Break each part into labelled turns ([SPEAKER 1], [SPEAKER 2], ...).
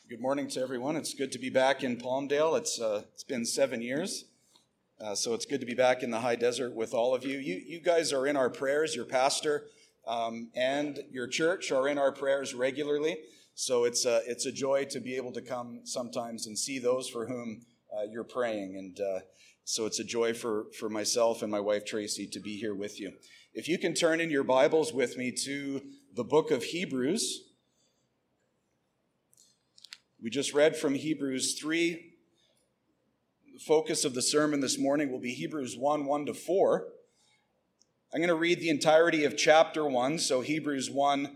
[SPEAKER 1] Good morning to everyone. It's good to be back in Palmdale. It's been 7 years, so it's good to be back in the high desert with all of you. You guys are in our prayers. Your pastor and your church are in our prayers regularly, so it's a joy to be able to come sometimes and see those for whom you're praying, and so it's a joy for myself and my wife Tracy to be here with you. If you can turn in your Bibles with me to the book of Hebrews. We just read from Hebrews 3. The focus of the sermon this morning will be Hebrews 1:1-4. I'm going to read the entirety of chapter 1, so Hebrews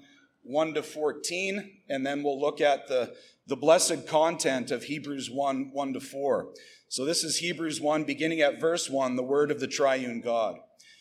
[SPEAKER 1] 1:1-14, and then we'll look at the blessed content of Hebrews 1:1-4. So this is Hebrews 1, beginning at verse 1, the word of the triune God.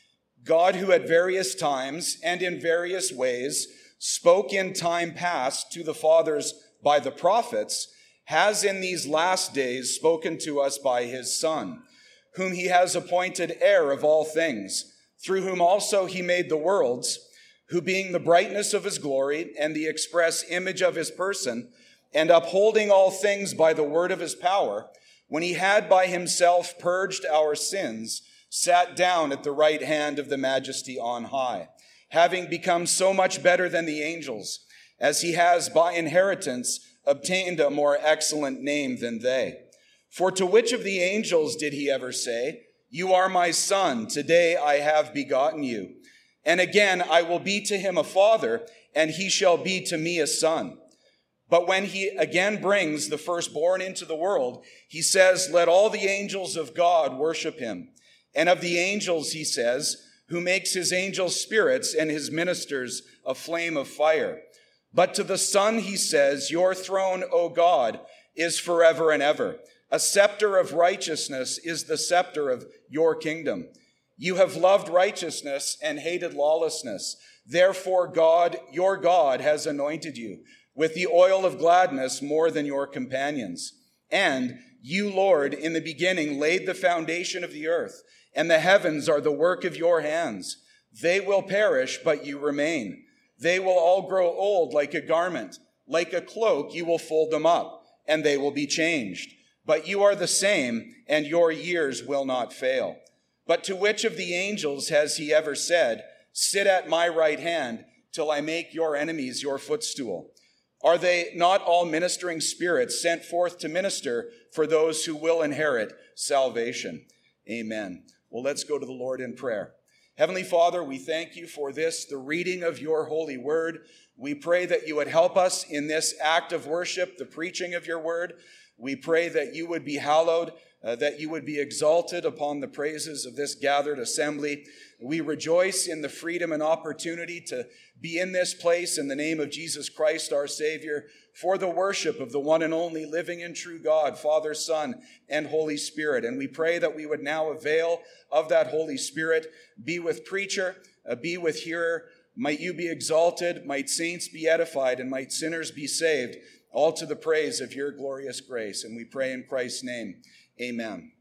[SPEAKER 1] God, who at various times and in various ways spoke in time past to the fathers by the prophets, has in these last days spoken to us by his Son, whom he has appointed heir of all things, through whom also he made the worlds, who being the brightness of his glory and the express image of his person, and upholding all things by the word of his power, when he had by himself purged our sins, sat down at the right hand of the majesty on high, having become so much better than the angels, as he has by inheritance obtained a more excellent name than they. For to which of the angels did he ever say, "You are my son, today I have begotten you"? And again, "I will be to him a father, and he shall be to me a son"? But when he again brings the firstborn into the world, he says, "Let all the angels of God worship him." And of the angels, he says, "Who makes his angels spirits and his ministers a flame of fire." But to the Son he says, "Your throne, O God, is forever and ever. A scepter of righteousness is the scepter of your kingdom. You have loved righteousness and hated lawlessness. Therefore God, your God, has anointed you with the oil of gladness more than your companions. And you, Lord, in the beginning laid the foundation of the earth, and the heavens are the work of your hands. They will perish, but you remain. They will all grow old like a garment. Like a cloak, you will fold them up, and they will be changed. But you are the same, and your years will not fail. But to which of the angels has he ever said, "Sit at my right hand till I make your enemies your footstool"? Are they not all ministering spirits sent forth to minister for those who will inherit salvation? Amen. Well, let's go to the Lord in prayer. Heavenly Father, we thank you for this, the reading of your holy word. We pray that you would help us in this act of worship, the preaching of your word. We pray that you would be hallowed, that you would be exalted upon the praises of this gathered assembly. We rejoice in the freedom and opportunity to be in this place in the name of Jesus Christ, our Savior, for the worship of the one and only living and true God, Father, Son, and Holy Spirit. And we pray that we would now avail of that Holy Spirit. Be with preacher, be with hearer. Might you be exalted, might saints be edified, and might sinners be saved, all to the praise of your glorious grace. And we pray in Christ's name. Amen.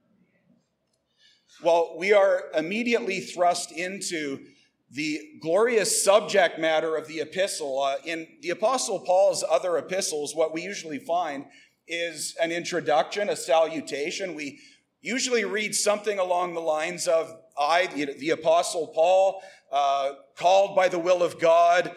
[SPEAKER 1] Well, we are immediately thrust into the glorious subject matter of the epistle. In the Apostle Paul's other epistles, what we usually find is an introduction, a salutation. We usually read something along the lines of, the Apostle Paul, called by the will of God,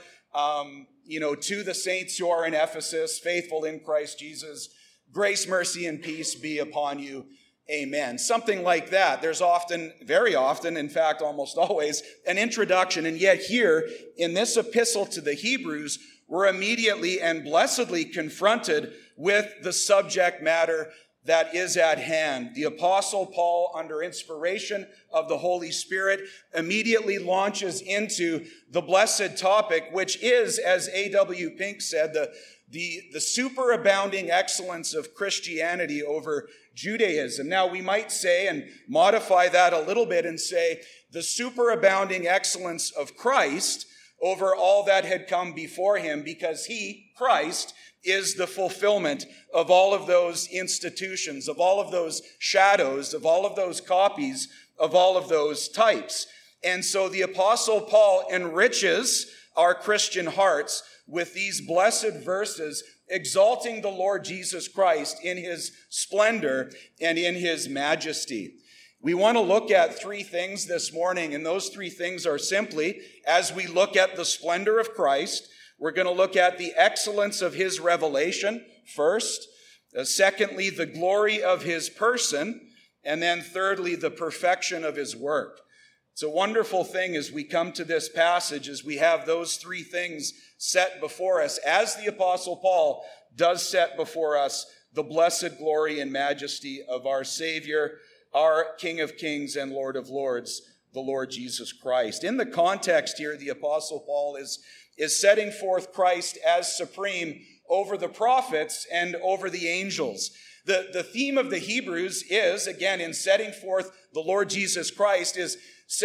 [SPEAKER 1] to the saints who are in Ephesus, faithful in Christ Jesus, grace, mercy, and peace be upon you. Amen. Something like that. There's often, very often, in fact, almost always, an introduction. And yet here, in this epistle to the Hebrews, we're immediately and blessedly confronted with the subject matter that is at hand. The Apostle Paul, under inspiration of the Holy Spirit, immediately launches into the blessed topic, which is, as A.W. Pink said, the superabounding excellence of Christianity over Judaism. Now, we might say, and modify that a little bit and say, the superabounding excellence of Christ over all that had come before him, because he, Christ, is the fulfillment of all of those institutions, of all of those shadows, of all of those copies, of all of those types. And so the Apostle Paul enriches our Christian hearts with these blessed verses exalting the Lord Jesus Christ in his splendor and in his majesty. We want to look at three things this morning, and those three things are simply, as we look at the splendor of Christ, we're going to look at the excellence of his revelation first, secondly, the glory of his person, and then thirdly, the perfection of his work. It's a wonderful thing as we come to this passage, as we have those three things set before us, as the Apostle Paul does set before us the blessed glory and majesty of our Savior, our King of Kings and Lord of Lords, the Lord Jesus Christ. In the context here, the Apostle Paul is setting forth Christ as supreme over the prophets and over the angels. The theme of the Hebrews is, again, in setting forth the Lord Jesus Christ, is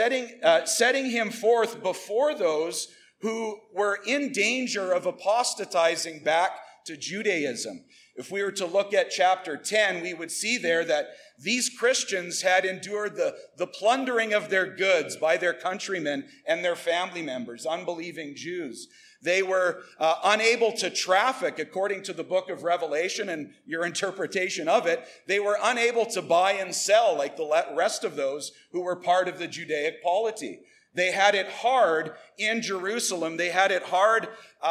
[SPEAKER 1] setting him forth before those who were in danger of apostatizing back to Judaism. If we were to look at chapter 10, we would see there that these Christians had endured the plundering of their goods by their countrymen and their family members, unbelieving Jews. They were unable to traffic, according to the book of Revelation and your interpretation of it. They were unable to buy and sell like the rest of those who were part of the Judaic polity. They had it hard in Jerusalem. They had it hard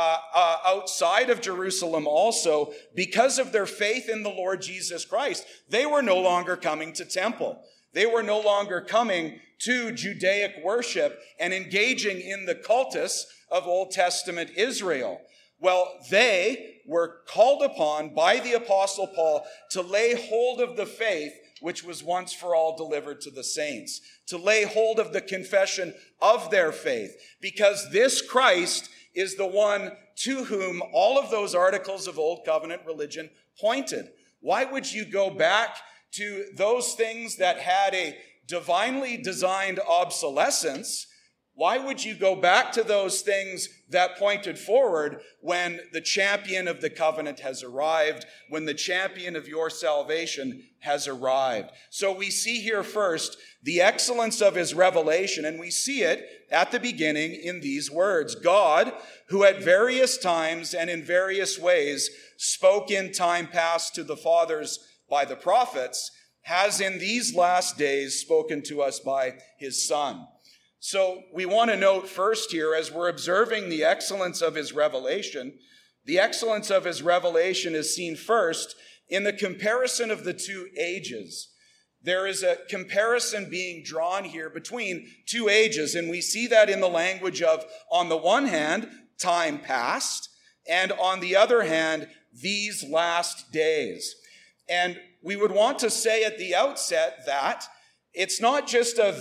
[SPEAKER 1] outside of Jerusalem also because of their faith in the Lord Jesus Christ. They were no longer coming to temple. They were no longer coming to Judaic worship and engaging in the cultus of Old Testament Israel. Well, they were called upon by the Apostle Paul to lay hold of the faith which was once for all delivered to the saints, to lay hold of the confession of their faith, because this Christ is the one to whom all of those articles of Old Covenant religion pointed. Why would you go back to those things that had a divinely designed obsolescence? Why would you go back to those things that pointed forward when the champion of the covenant has arrived, when the champion of your salvation has arrived? So we see here first the excellence of his revelation, and we see it at the beginning in these words. God, who at various times and in various ways spoke in time past to the fathers by the prophets, has in these last days spoken to us by his Son. So we want to note first here, as we're observing the excellence of his revelation, the excellence of his revelation is seen first in the comparison of the two ages. There is a comparison being drawn here between two ages, and we see that in the language of, on the one hand, time past, and on the other hand, these last days. And we would want to say at the outset that it's not just a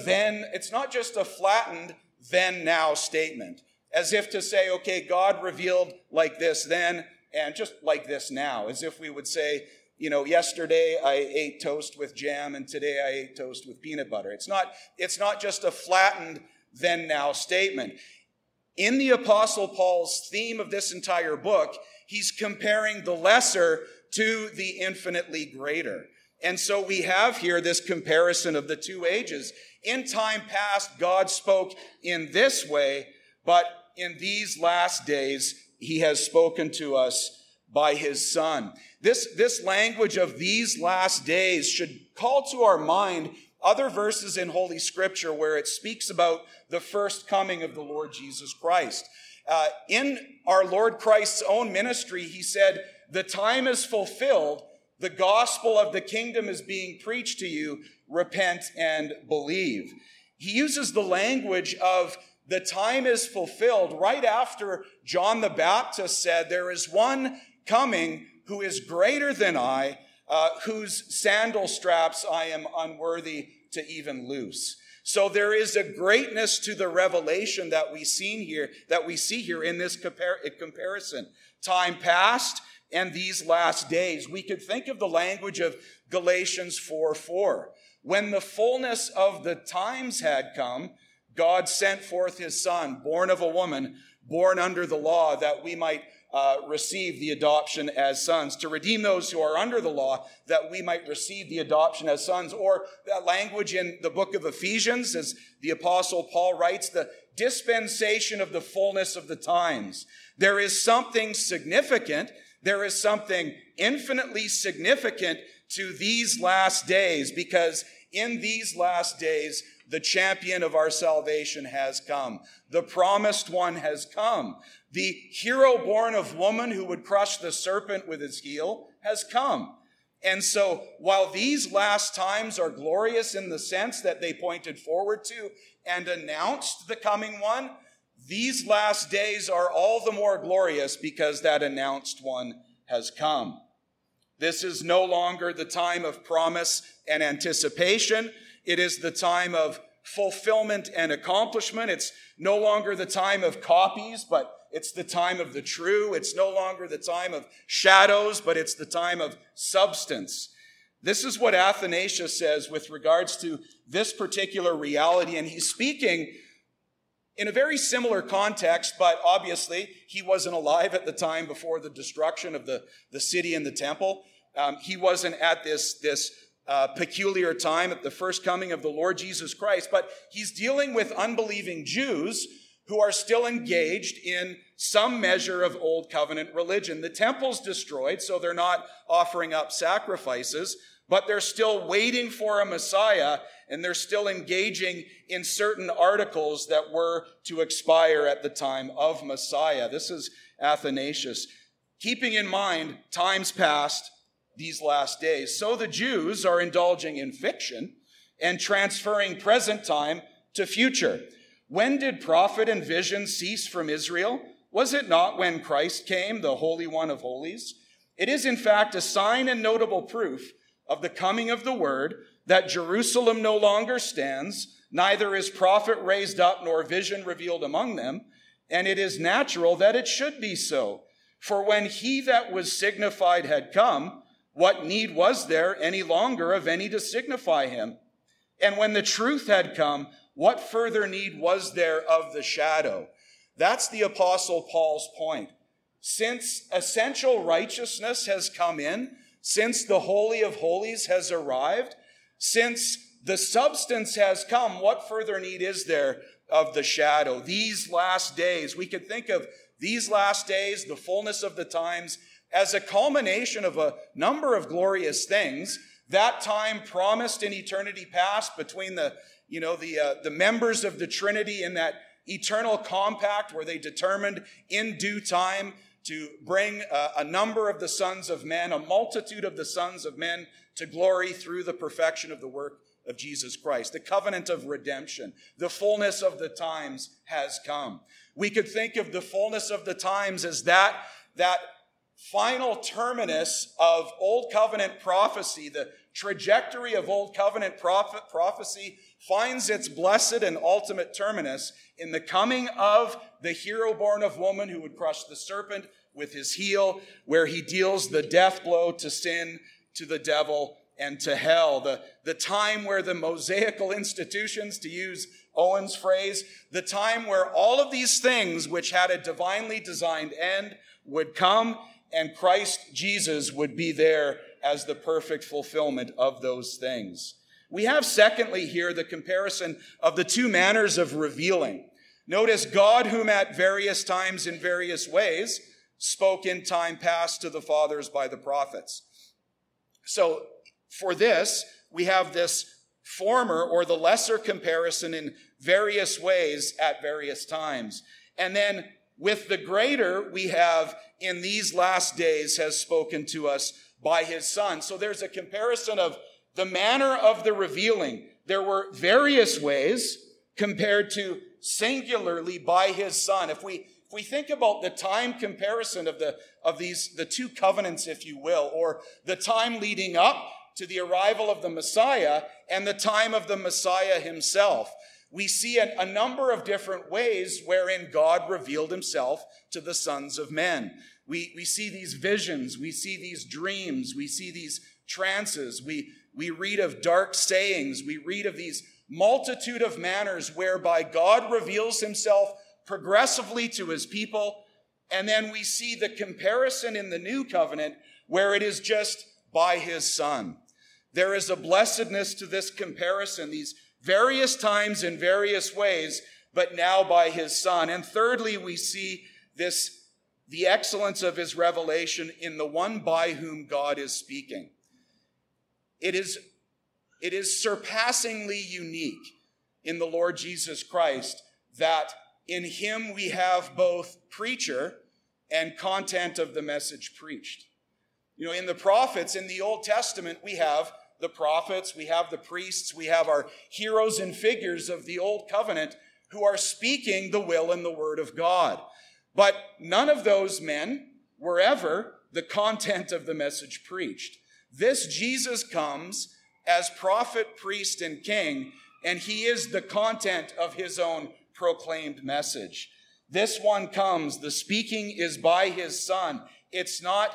[SPEAKER 1] flattened then now statement, as if to say, okay, God revealed like this then and just like this now, as if we would say, yesterday I ate toast with jam and today I ate toast with peanut butter. It's not just a flattened then now statement. In the Apostle Paul's theme of this entire book, he's comparing the lesser to the infinitely greater. And so we have here this comparison of the two ages. In time past, God spoke in this way, but in these last days, he has spoken to us by his Son. This language of these last days should call to our mind other verses in Holy Scripture where it speaks about the first coming of the Lord Jesus Christ. In our Lord Christ's own ministry, he said, "The time is fulfilled. The gospel of the kingdom is being preached to you. Repent and believe." He uses the language of the time is fulfilled right after John the Baptist said, "There is one coming who is greater than I, whose sandal straps I am unworthy to even loose." So there is a greatness to the revelation that we see here in this comparison. Time past and these last days. We could think of the language of Galatians 4:4. When the fullness of the times had come, God sent forth his Son, born of a woman, born under the law, that we might receive the adoption as sons, to redeem those who are under the law, that we might receive the adoption as sons. Or that language in the book of Ephesians, as the Apostle Paul writes, the dispensation of the fullness of the times. There is something significant There is something infinitely significant to these last days, because in these last days, the champion of our salvation has come. The promised one has come. The hero born of woman who would crush the serpent with his heel has come. And so while these last times are glorious in the sense that they pointed forward to and announced the coming one, these last days are all the more glorious because that announced one has come. This is no longer the time of promise and anticipation. It is the time of fulfillment and accomplishment. It's no longer the time of copies, but it's the time of the true. It's no longer the time of shadows, but it's the time of substance. This is what Athanasius says with regards to this particular reality, and he's speaking in a very similar context, but obviously he wasn't alive at the time before the destruction of the city and the temple. He wasn't at this peculiar time at the first coming of the Lord Jesus Christ, but he's dealing with unbelieving Jews who are still engaged in some measure of Old Covenant religion. The temple's destroyed, so they're not offering up sacrifices, but they're still waiting for a Messiah, and they're still engaging in certain articles that were to expire at the time of Messiah. This is Athanasius. Keeping in mind times past, these last days. So the Jews are indulging in fiction and transferring present time to future. When did prophet and vision cease from Israel? Was it not when Christ came, the Holy One of Holies? It is in fact a sign and notable proof of the coming of the Word that Jerusalem no longer stands, neither is prophet raised up nor vision revealed among them, and it is natural that it should be so. For when he that was signified had come, what need was there any longer of any to signify him? And when the truth had come, what further need was there of the shadow? That's the Apostle Paul's point. Since essential righteousness has come in, since the Holy of Holies has arrived, since the substance has come, what further need is there of the shadow? These last days, we could think of these last days, the fullness of the times, as a culmination of a number of glorious things. That time promised in eternity past between the members of the Trinity in that eternal compact where they determined in due time to bring a number of the sons of men, a multitude of the sons of men to glory through the perfection of the work of Jesus Christ. The covenant of redemption, the fullness of the times has come. We could think of the fullness of the times as that final terminus of Old Covenant prophecy. The trajectory of Old Covenant prophecy finds its blessed and ultimate terminus in the coming of the hero born of woman who would crush the serpent with his heel, where he deals the death blow to sin, to the devil, and to hell. The time where the Mosaical institutions, to use Owen's phrase, the time where all of these things which had a divinely designed end would come, and Christ Jesus would be there as the perfect fulfillment of those things. We have, secondly, here the comparison of the two manners of revealing. Notice God, whom at various times in various ways spoke in time past to the fathers by the prophets. So for this, we have this former or the lesser comparison in various ways at various times. And then with the greater, we have in these last days has spoken to us by his Son. So there's a comparison of the manner of the revealing. There were various ways compared to singularly by his Son. If we think about the time comparison of the two covenants, if you will, or the time leading up to the arrival of the Messiah and the time of the Messiah himself, we see a number of different ways wherein God revealed himself to the sons of men. We see these visions, we see these dreams, we see these trances, we read of dark sayings, we read of these multitude of manners whereby God reveals himself progressively to his people. And then we see the comparison in the new covenant where it is just by his Son. There is a blessedness to this comparison, these various times in various ways, but now by his Son. And thirdly, we see this the excellence of his revelation in the one by whom God is speaking. It is surpassingly unique in the Lord Jesus Christ that in him we have both preacher and content of the message preached. You know, in the prophets, in the Old Testament, we have the prophets, we have the priests, we have our heroes and figures of the Old Covenant who are speaking the will and the word of God. But none of those men were ever the content of the message preached. This Jesus comes as prophet, priest, and king, and he is the content of his own proclaimed message. This one comes, the speaking is by his Son. It's not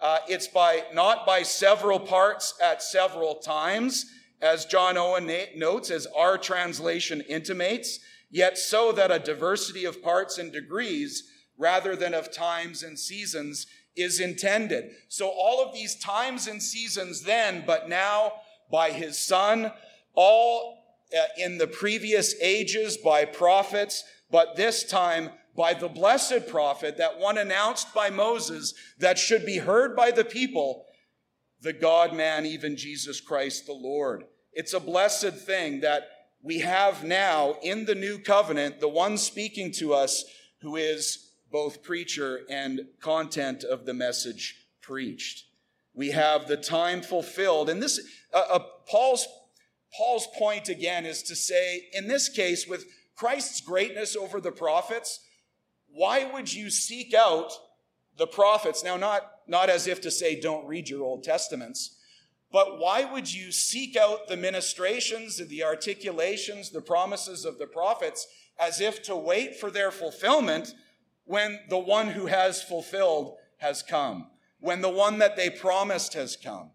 [SPEAKER 1] by several parts at several times, as John Owen notes, as our translation intimates, yet so that a diversity of parts and degrees, rather than of times and seasons, is intended. So all of these times and seasons then, but now by his Son, all in the previous ages by prophets, but this time by the blessed prophet, that one announced by Moses that should be heard by the people, the God-man, even Jesus Christ the Lord. It's a blessed thing that we have now in the new covenant, the one speaking to us who is both preacher and content of the message preached. We have the time fulfilled. And this, Paul's point again is to say, in this case, with Christ's greatness over the prophets, why would you seek out the prophets? Now, not as if to say, don't read your Old Testaments, but why would you seek out the ministrations, the articulations, the promises of the prophets as if to wait for their fulfillment when the one who has fulfilled has come, when the one that they promised has come?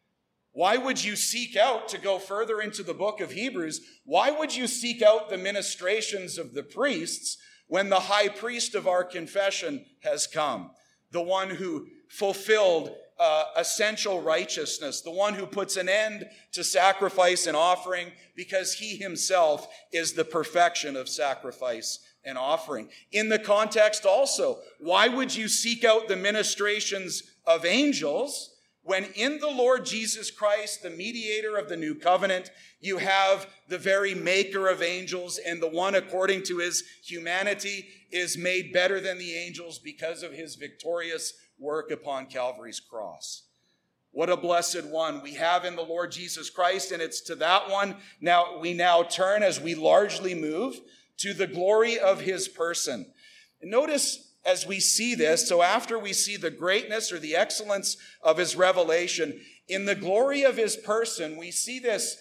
[SPEAKER 1] Why would you seek out, to go further into the book of Hebrews, why would you seek out the ministrations of the priests when the high priest of our confession has come, the one who fulfilled essential righteousness, the one who puts an end to sacrifice and offering because he himself is the perfection of sacrifice and offering? In the context also, why would you seek out the ministrations of angels when in the Lord Jesus Christ, the mediator of the new covenant, you have the very maker of angels, and the one according to his humanity is made better than the angels because of his victorious work upon Calvary's cross? What a blessed one we have in the Lord Jesus Christ, and it's to that one we now turn as we largely move to the glory of his person. And notice as we see this, so after we see the greatness or the excellence of his revelation, in the glory of his person, we see this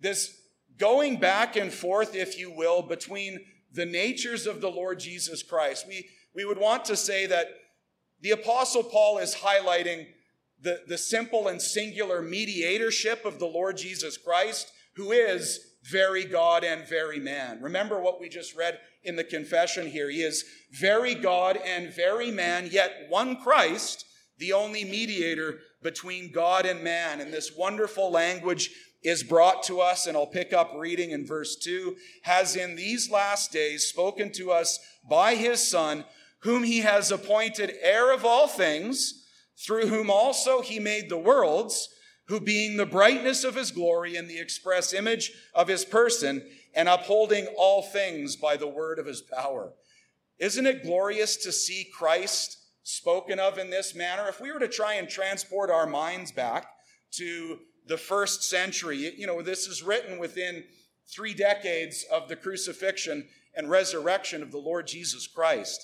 [SPEAKER 1] going back and forth, if you will, between the natures of the Lord Jesus Christ. We would want to say that the Apostle Paul is highlighting the simple and singular mediatorship of the Lord Jesus Christ, who is very God and very man. Remember what we just read in the confession here. He is very God and very man, yet one Christ, the only mediator between God and man. And this wonderful language is brought to us, and I'll pick up reading in verse 2, has in these last days spoken to us by his Son, whom he has appointed heir of all things, through whom also he made the worlds, who being the brightness of his glory and the express image of his person, and upholding all things by the word of his power. Isn't it glorious to see Christ spoken of in this manner? If we were to try and transport our minds back to the first century, this is written within 3 decades of the crucifixion and resurrection of the Lord Jesus Christ.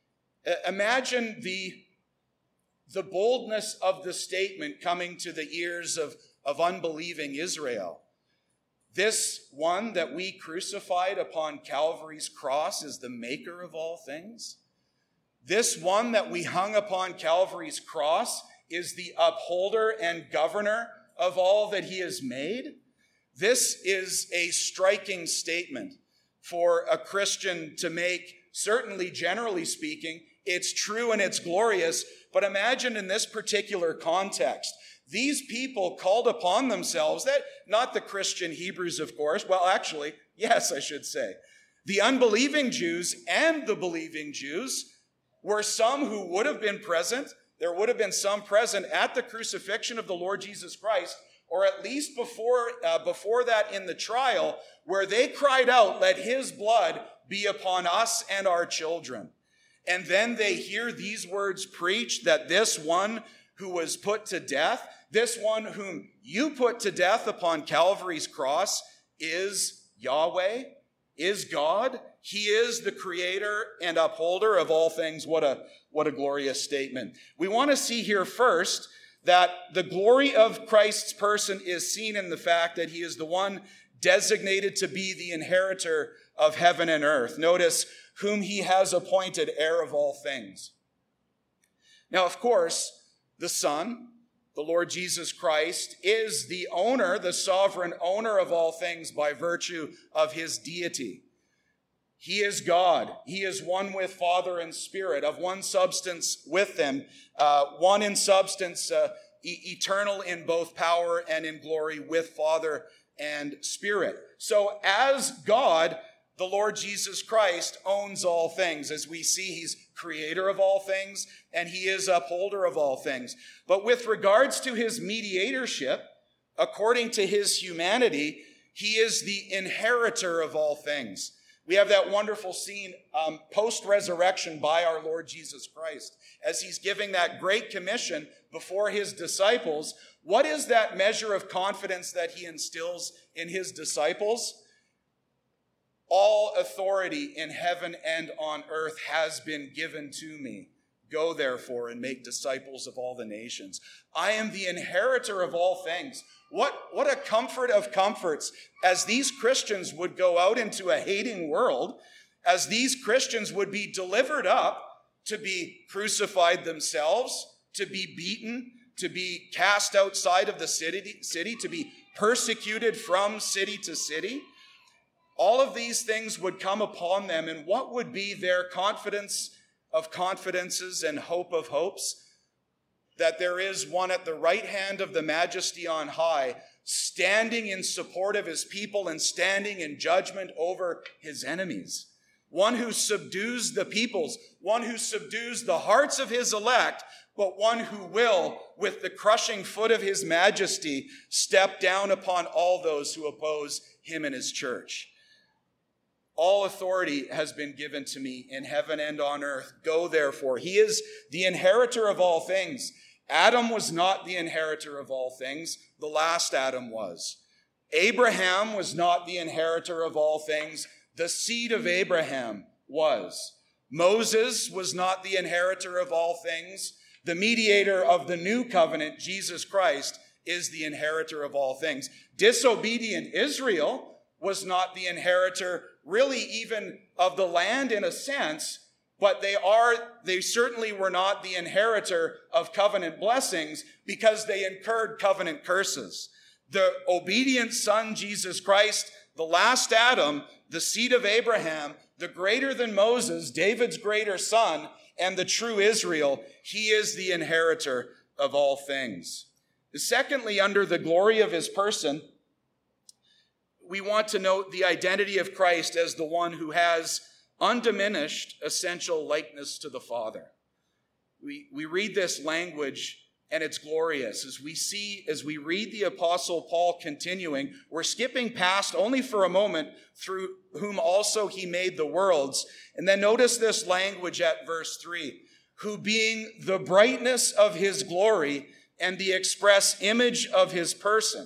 [SPEAKER 1] Imagine the boldness of the statement coming to the ears of unbelieving Israel. This one that we crucified upon Calvary's cross is the maker of all things. This one that we hung upon Calvary's cross is the upholder and governor of all that he has made. This is a striking statement for a Christian to make, certainly generally speaking. It's true and it's glorious, but imagine in this particular context, these people called upon themselves, that not the Christian Hebrews, of course. Well, actually, yes, I should say. The unbelieving Jews and the believing Jews were some who would have been present. There would have been some present at the crucifixion of the Lord Jesus Christ, or at least before that in the trial, where they cried out, "Let his blood be upon us and our children." And then they hear these words preached, that this one who was put to death, this one whom you put to death upon Calvary's cross, is Yahweh, is God. He is the creator and upholder of all things. What a glorious statement. We want to see here first that the glory of Christ's person is seen in the fact that he is the one designated to be the inheritor of heaven and earth. Notice, whom he has appointed heir of all things. Now, of course, the Son, the Lord Jesus Christ, is the owner, the sovereign owner of all things by virtue of his deity. He is God. He is one with Father and Spirit, of one substance with them, one in substance, eternal in both power and in glory with Father and Spirit. So as God, the Lord Jesus Christ owns all things. As we see, he's creator of all things, and he is upholder of all things. But with regards to his mediatorship, according to his humanity, he is the inheritor of all things. We have that wonderful scene post-resurrection by our Lord Jesus Christ, as he's giving that great commission before his disciples. What is that measure of confidence that he instills in his disciples? All authority in heaven and on earth has been given to me. Go therefore and make disciples of all the nations. I am the inheritor of all things. What a comfort of comforts, as these Christians would go out into a hating world, as these Christians would be delivered up to be crucified themselves, to be beaten, to be cast outside of the city, to be persecuted from city to city. All of these things would come upon them, and what would be their confidence of confidences and hope of hopes? That there is one at the right hand of the Majesty on high, standing in support of his people and standing in judgment over his enemies. One who subdues the peoples, one who subdues the hearts of his elect, but one who will, with the crushing foot of his majesty, step down upon all those who oppose him and his church. All authority has been given to me in heaven and on earth. Go therefore. He is the inheritor of all things. Adam was not the inheritor of all things. The last Adam was. Abraham was not the inheritor of all things. The seed of Abraham was. Moses was not the inheritor of all things. The mediator of the new covenant, Jesus Christ, is the inheritor of all things. Disobedient Israel was not the inheritor, really even of the land in a sense, but they certainly were not the inheritor of covenant blessings because they incurred covenant curses. The obedient Son, Jesus Christ, the last Adam, the seed of Abraham, the greater than Moses, David's greater son, and the true Israel, he is the inheritor of all things. Secondly, under the glory of his person, we want to note the identity of Christ as the one who has undiminished essential likeness to the Father. We read this language and it's glorious. As we read the Apostle Paul continuing, we're skipping past only for a moment through whom also he made the worlds. And then notice this language at verse 3, who being the brightness of his glory and the express image of his person.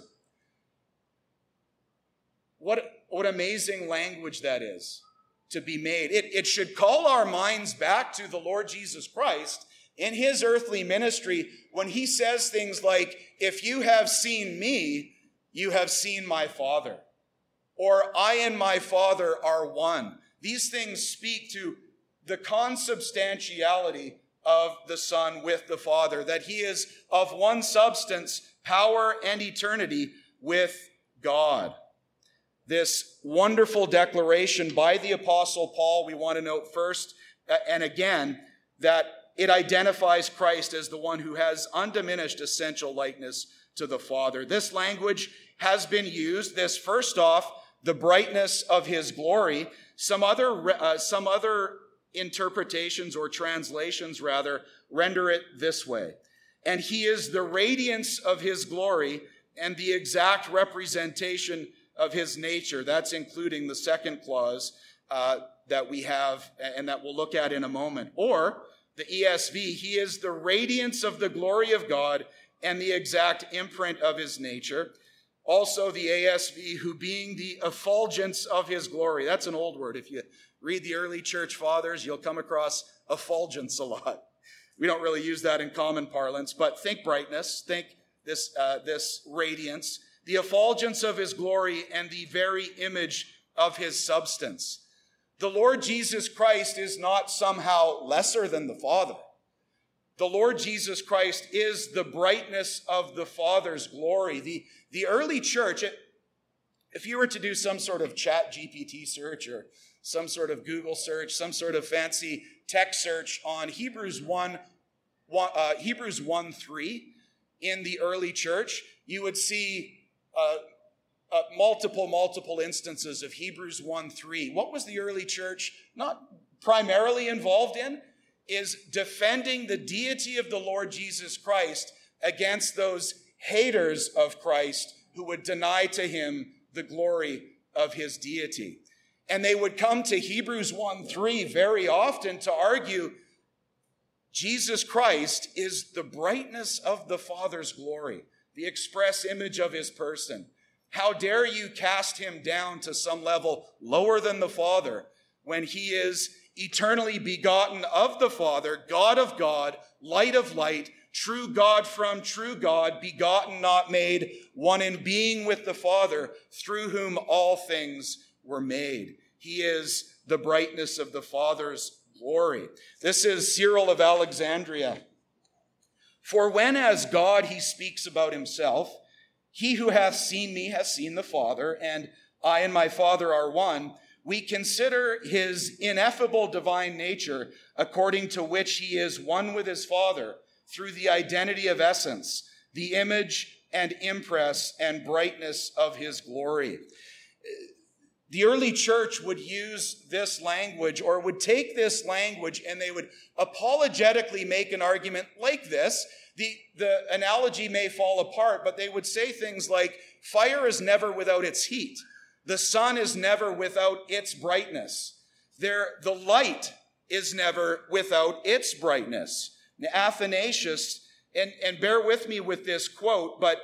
[SPEAKER 1] What amazing language that is to be made. It should call our minds back to the Lord Jesus Christ in his earthly ministry when he says things like, if you have seen me, you have seen my Father. Or I and my Father are one. These things speak to the consubstantiality of the Son with the Father, that he is of one substance, power, and eternity with God. This wonderful declaration by the Apostle Paul, we want to note first and again that it identifies Christ as the one who has undiminished essential likeness to the Father. This language has been used, this first off, the brightness of his glory. Some other interpretations or translations rather render it this way. And he is the radiance of his glory and the exact representation of his nature. That's including the second clause that we have and that we'll look at in a moment. Or the ESV, he is the radiance of the glory of God and the exact imprint of his nature. Also the ASV, who being the effulgence of his glory. That's an old word. If you read the early church fathers, you'll come across effulgence a lot. We don't really use that in common parlance, but think brightness, think this radiance, the effulgence of his glory and the very image of his substance. The Lord Jesus Christ is not somehow lesser than the Father. The Lord Jesus Christ is the brightness of the Father's glory. The early church, if you were to do some sort of ChatGPT search or some sort of Google search, some sort of fancy text search on Hebrews 1:3 in the early church, you would see multiple instances of Hebrews 1:3. What was the early church not primarily involved in? Is defending the deity of the Lord Jesus Christ against those haters of Christ who would deny to him the glory of his deity. And they would come to Hebrews 1:3 very often to argue Jesus Christ is the brightness of the Father's glory, the express image of his person. How dare you cast him down to some level lower than the Father when he is eternally begotten of the Father, God of God, light of light, true God from true God, begotten, not made, one in being with the Father, through whom all things were made. He is the brightness of the Father's glory. This is Cyril of Alexandria. For when as God he speaks about himself, he who hath seen me has seen the Father, and I and my Father are one, we consider his ineffable divine nature, according to which he is one with his Father, through the identity of essence, the image and impress and brightness of his glory. The early church would use this language, or would take this language, and they would apologetically make an argument like this. The analogy may fall apart, but they would say things like, fire is never without its heat. The sun is never without its brightness. The light is never without its brightness. Now, Athanasius, and bear with me with this quote, but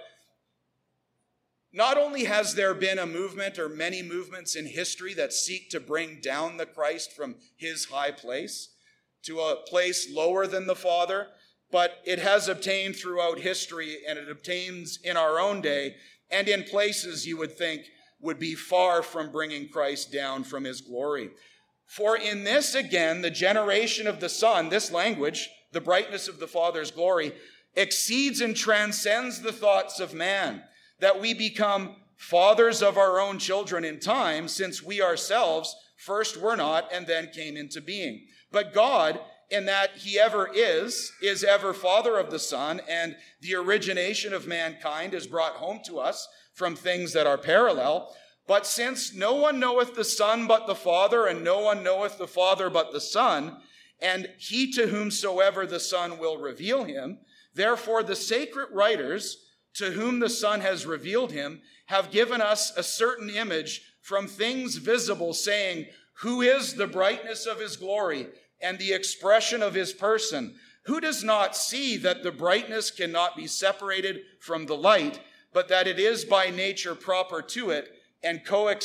[SPEAKER 1] not only has there been a movement or many movements in history that seek to bring down the Christ from his high place to a place lower than the Father, but it has obtained throughout history, and it obtains in our own day, and in places you would think would be far from bringing Christ down from his glory. For in this again, the generation of the Son, this language, the brightness of the Father's glory, exceeds and transcends the thoughts of man, that we become fathers of our own children in time, since we ourselves first were not and then came into being. But God, in that he ever is ever Father of the Son, and the origination of mankind is brought home to us from things that are parallel. But since no one knoweth the Son but the Father, and no one knoweth the Father but the Son, and he to whomsoever the Son will reveal him, therefore the sacred writers, to whom the Son has revealed him, have given us a certain image from things visible, saying, who is the brightness of his glory and the expression of his person? Who does not see that the brightness cannot be separated from the light, but that it is by nature proper to it and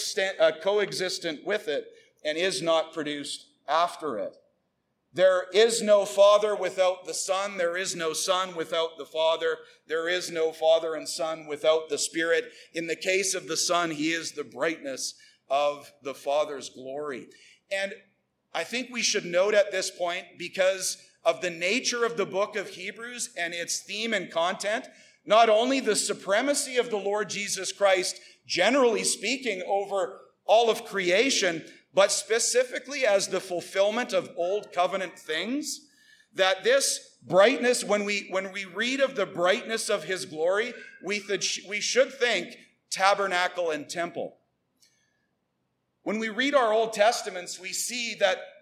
[SPEAKER 1] coexistent with it, and is not produced after it? There is no Father without the Son. There is no Son without the Father. There is no Father and Son without the Spirit. In the case of the Son, he is the brightness of the Father's glory. And I think we should note at this point, because of the nature of the book of Hebrews and its theme and content, not only the supremacy of the Lord Jesus Christ, generally speaking, over all of creation, but specifically as the fulfillment of old covenant things, that this brightness, when we read of the brightness of his glory, we should think tabernacle and temple. When we read our Old Testaments, we see that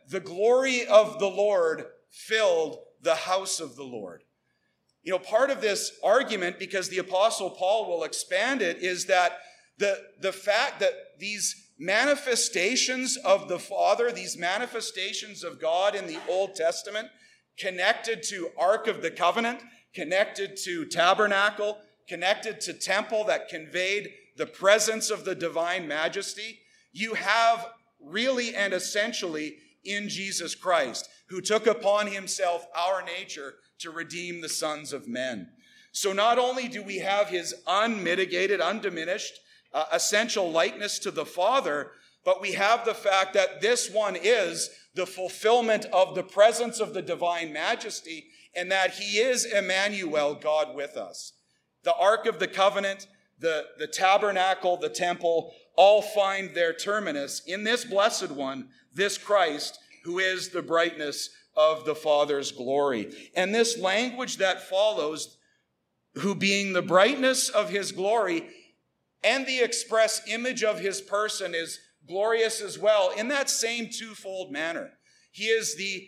[SPEAKER 1] the glory of the Lord filled the house of the Lord. Part of this argument, because the Apostle Paul will expand it, is that the fact that these manifestations of the Father, these manifestations of God in the Old Testament, connected to Ark of the Covenant, connected to tabernacle, connected to temple that conveyed the presence of the divine majesty, you have really and essentially in Jesus Christ, who took upon himself our nature to redeem the sons of men. So not only do we have his unmitigated, undiminished, essential likeness to the Father, but we have the fact that this one is the fulfillment of the presence of the divine majesty, and that he is Emmanuel, God with us. The Ark of the Covenant, the tabernacle, the temple, all find their terminus in this blessed one, this Christ, who is the brightness of the Father's glory. And this language that follows, who being the brightness of his glory and the express image of his person, is glorious as well in that same twofold manner. He is the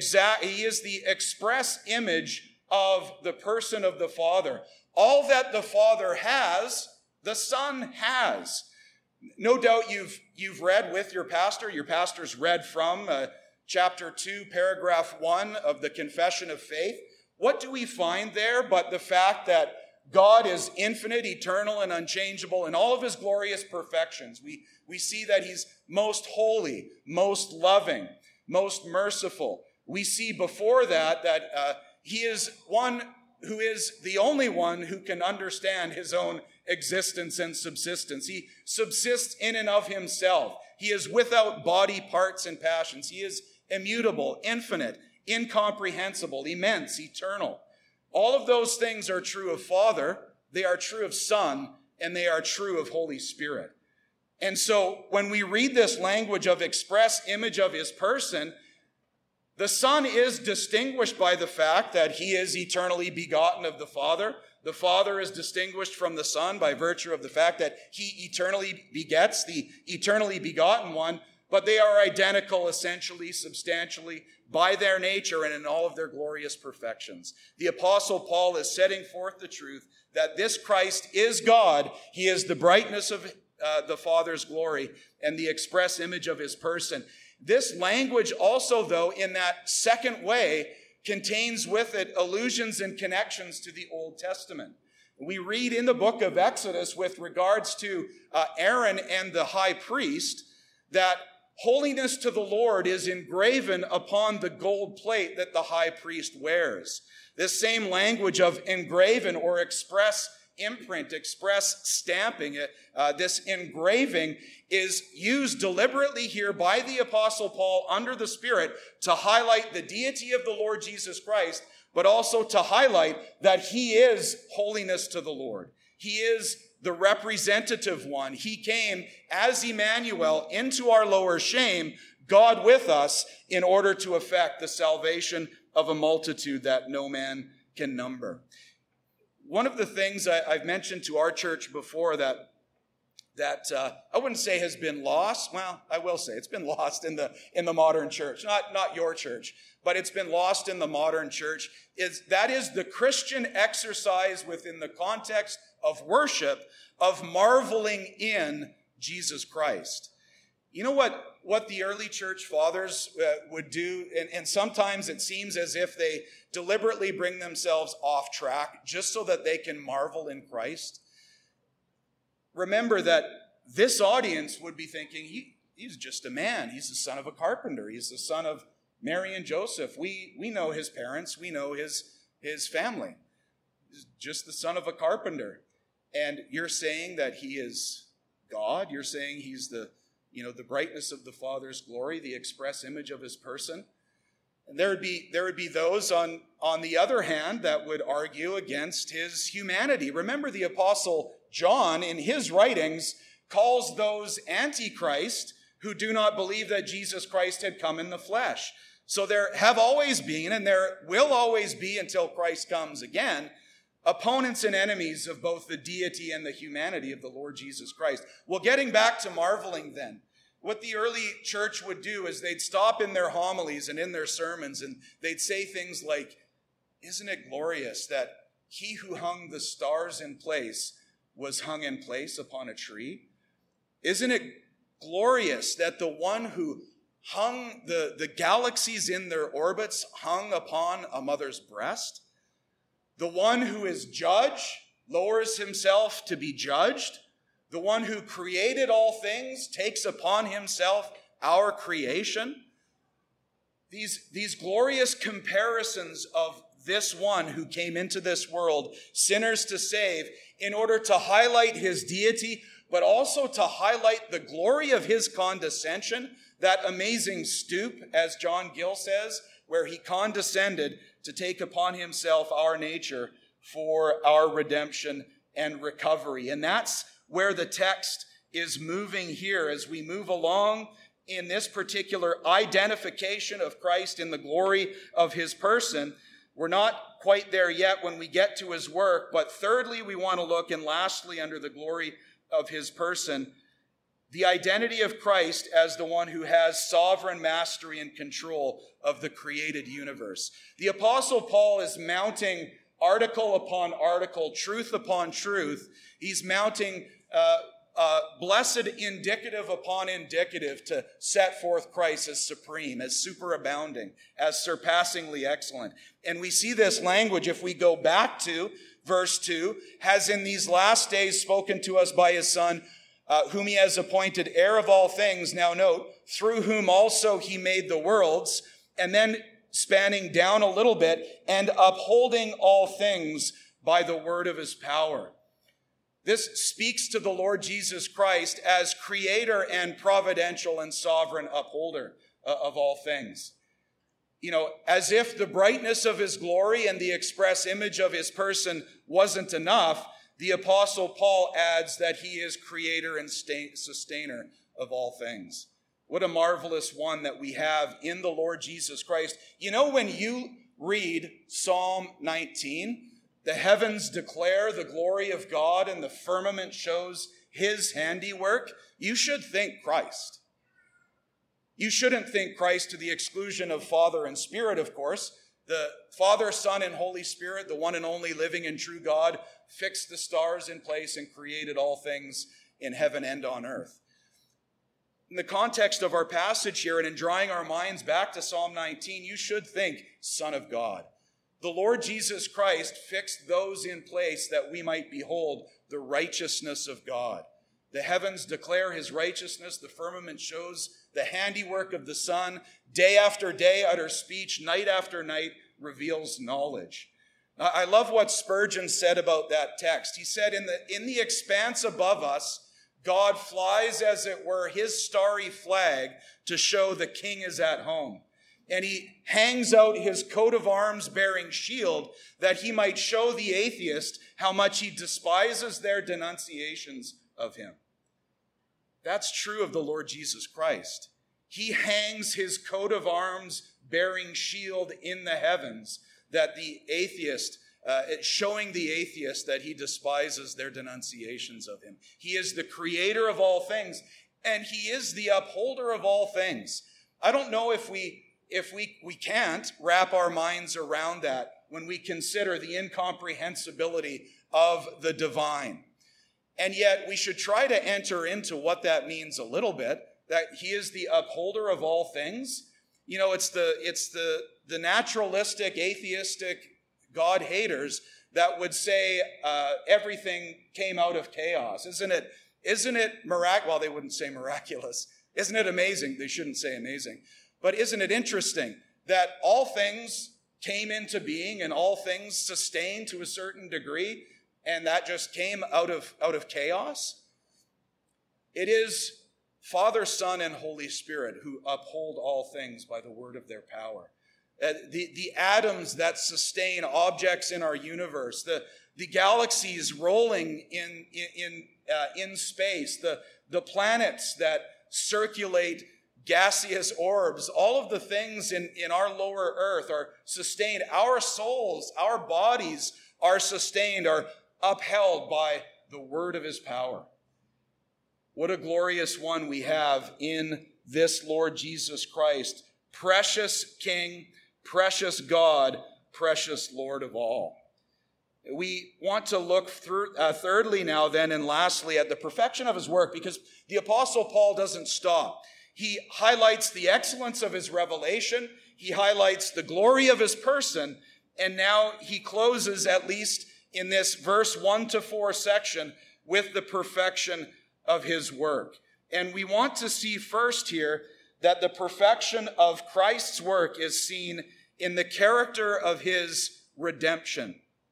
[SPEAKER 1] express image of the person of the Father. All that the Father has, the Son has. No doubt you've read with your pastor. Your pastor's read from chapter 2, paragraph 1 of the Confession of Faith. What do we find there but the fact that God is infinite, eternal, and unchangeable in all of his glorious perfections? We see that he's most holy, most loving, most merciful. We see before that he is one who is the only one who can understand his own existence and subsistence. He subsists in and of himself. He is without body parts and passions. He is immutable, infinite, incomprehensible, immense, eternal. All of those things are true of Father, they are true of Son, and they are true of Holy Spirit. And so when we read this language of express image of his person, the Son is distinguished by the fact that he is eternally begotten of the Father. The Father is distinguished from the Son by virtue of the fact that he eternally begets the eternally begotten one, but they are identical essentially, substantially, by their nature and in all of their glorious perfections. The Apostle Paul is setting forth the truth that this Christ is God. He is the brightness of the Father's glory and the express image of his person. This language also, though, in that second way, contains with it allusions and connections to the Old Testament. We read in the book of Exodus with regards to Aaron and the high priest that holiness to the Lord is engraven upon the gold plate that the high priest wears. This same language of engraven or express imprint, express stamping, this engraving is used deliberately here by the Apostle Paul under the Spirit to highlight the deity of the Lord Jesus Christ, but also to highlight that he is holiness to the Lord. He is the representative one. He came as Emmanuel into our lower shame, God with us, in order to effect the salvation of a multitude that no man can number. One of the things I've mentioned to our church before that I wouldn't say has been lost. Well, I will say it's been lost in the modern church. Not your church, but it's been lost in the modern church. That is the Christian exercise within the context of worship of marveling in Jesus Christ. You know what the early church fathers would do, and sometimes it seems as if they deliberately bring themselves off track just so that they can marvel in Christ. Remember that this audience would be thinking, he's just a man. He's the son of a carpenter. He's the son of Mary and Joseph. We know his parents. We know his family. He's just the son of a carpenter. And you're saying that he is God. You're saying he's the brightness of the Father's glory, the express image of his person. And there would be those on the other hand that would argue against his humanity. Remember, the Apostle John in his writings calls those antichrist who do not believe that Jesus Christ had come in the flesh. So there have always been, and there will always be until Christ comes again, opponents and enemies of both the deity and the humanity of the Lord Jesus Christ. Well, getting back to marveling then, What the early church would do is they'd stop in their homilies and in their sermons, and they'd say things like, "Isn't it glorious that he who hung the stars in place was hung in place upon a tree? Isn't it glorious that the one who hung the galaxies in their orbits hung upon a mother's breast? The one who is judge lowers himself to be judged. The one who created all things takes upon himself our creation." These glorious comparisons of this one who came into this world, sinners to save, in order to highlight his deity, but also to highlight the glory of his condescension, that amazing stoop, as John Gill says, where he condescended to take upon himself our nature for our redemption and recovery. And that's where the text is moving here as we move along in this particular identification of Christ in the glory of his person. We're not quite there yet when we get to his work, but thirdly, we want to look, and lastly, under the glory of his person, the identity of Christ as the one who has sovereign mastery and control of the created universe. The Apostle Paul is mounting article upon article, truth upon truth. He's mounting blessed indicative upon indicative to set forth Christ as supreme, as superabounding, as surpassingly excellent. And we see this language, if we go back to verse 2, has in these last days spoken to us by his Son, whom he has appointed heir of all things. Now note, through whom also he made the worlds, and then spanning down a little bit, and upholding all things by the word of his power. This speaks to the Lord Jesus Christ as creator and providential and sovereign upholder of all things. You know, as if the brightness of his glory and the express image of his person wasn't enough, the Apostle Paul adds that he is creator and sustainer of all things. What a marvelous one that we have in the Lord Jesus Christ. You know, when you read Psalm 19, the heavens declare the glory of God and the firmament shows his handiwork, you should think Christ. You shouldn't think Christ to the exclusion of Father and Spirit, of course. The Father, Son, and Holy Spirit, the one and only living and true God, fixed the stars in place and created all things in heaven and on earth. In the context of our passage here and in drawing our minds back to Psalm 19, you should think Son of God. The Lord Jesus Christ fixed those in place that we might behold the righteousness of God. The heavens declare his righteousness. The firmament shows the handiwork of the sun. Day after day utters speech. Night after night reveals knowledge. I love what Spurgeon said about that text. He said, in the expanse above us, God flies, as it were, his starry flag to show the king is at home. And he hangs out his coat of arms bearing shield that he might show the atheist how much he despises their denunciations of him. That's true of the Lord Jesus Christ. He hangs his coat of arms bearing shield in the heavens that the atheist, showing the atheist that he despises their denunciations of him. He is the creator of all things, and he is the upholder of all things. I don't know if we can't wrap our minds around that when we consider the incomprehensibility of the divine. And yet we should try to enter into what that means a little bit, that he is the upholder of all things. You know, it's the naturalistic, atheistic God haters that would say everything came out of chaos. Isn't it miraculous? Well, they wouldn't say miraculous. Isn't it amazing? They shouldn't say amazing. But isn't it interesting that all things came into being and all things sustained to a certain degree, and that just came out of chaos? It is Father, Son, and Holy Spirit who uphold all things by the word of their power. The atoms that sustain objects in our universe, the galaxies rolling in space, the planets that circulate gaseous orbs, all of the things in our lower earth are sustained. Our souls, our bodies are sustained, are upheld by the word of his power. What a glorious one we have in this Lord Jesus Christ. Precious King, precious God, precious Lord of all. We want to look through, thirdly now then and lastly at the perfection of his work, because the Apostle Paul doesn't stop. He highlights the excellence of his revelation. He highlights the glory of his person. And now he closes, at least in this verse 1-4 section, with the perfection of his work. And we want to see first here that the perfection of Christ's work is seen in the character of his redemption.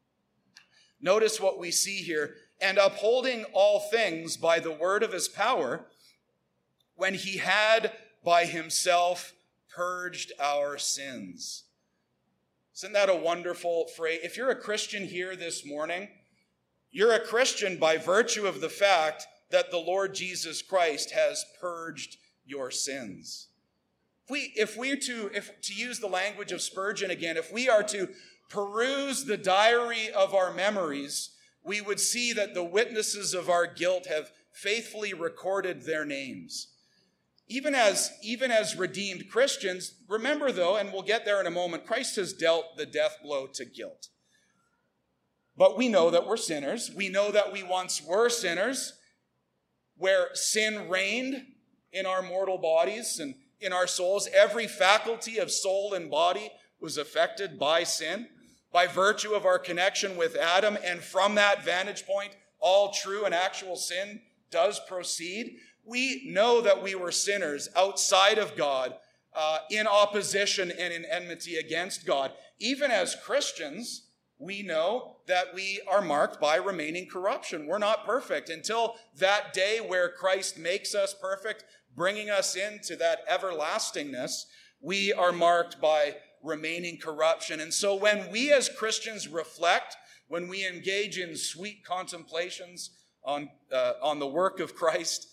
[SPEAKER 1] Notice what we see here. And upholding all things by the word of his power, when he had by himself purged our sins. Isn't that a wonderful phrase? If you're a Christian here this morning, you're a Christian by virtue of the fact that the Lord Jesus Christ has purged your sins. If we to use the language of Spurgeon again, if we are to peruse the diary of our memories, we would see that the witnesses of our guilt have faithfully recorded their names. Even as redeemed Christians, remember though, and we'll get there in a moment, Christ has dealt the death blow to guilt. But we know that we're sinners. We know that we once were sinners, where sin reigned in our mortal bodies and in our souls. Every faculty of soul and body was affected by sin, by virtue of our connection with Adam. And from that vantage point, all true and actual sin does proceed. We know that we were sinners outside of God, in opposition and in enmity against God. Even as Christians, we know that we are marked by remaining corruption. We're not perfect until that day where Christ makes us perfect, bringing us into that everlastingness. We are marked by remaining corruption. And so when we as Christians reflect, when we engage in sweet contemplations on the work of Christ,